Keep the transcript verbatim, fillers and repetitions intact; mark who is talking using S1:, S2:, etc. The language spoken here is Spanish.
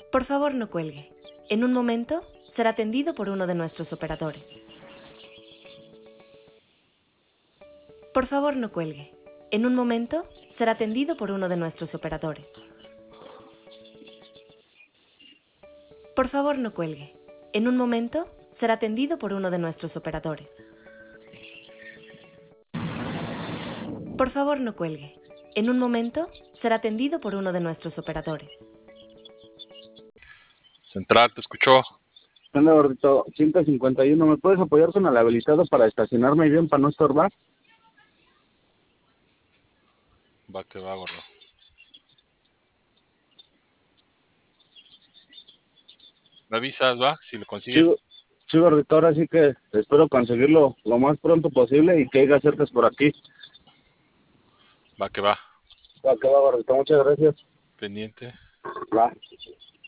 S1: Por favor, no cuelgue. En un momento será atendido por uno de nuestros operadores. Por favor, no cuelgue. En un momento será atendido por uno de nuestros operadores. Por favor, no cuelgue. En un momento será atendido por uno de nuestros operadores. Por favor, no cuelgue. En un momento será atendido por uno de nuestros operadores.
S2: Central, te escuchó.
S3: ¿Qué onda, gordito? ciento cincuenta y uno, ¿me puedes apoyar con el habilitado para estacionarme bien, para no estorbar?
S2: Va que va, gordo. Me avisas, va, si lo consigues.
S3: Sí, sí, gordito, ahora sí que espero conseguirlo lo más pronto posible y que haya cercas por aquí.
S2: Va que va.
S3: Va, que va, gordito, muchas gracias.
S2: Pendiente.
S3: Va.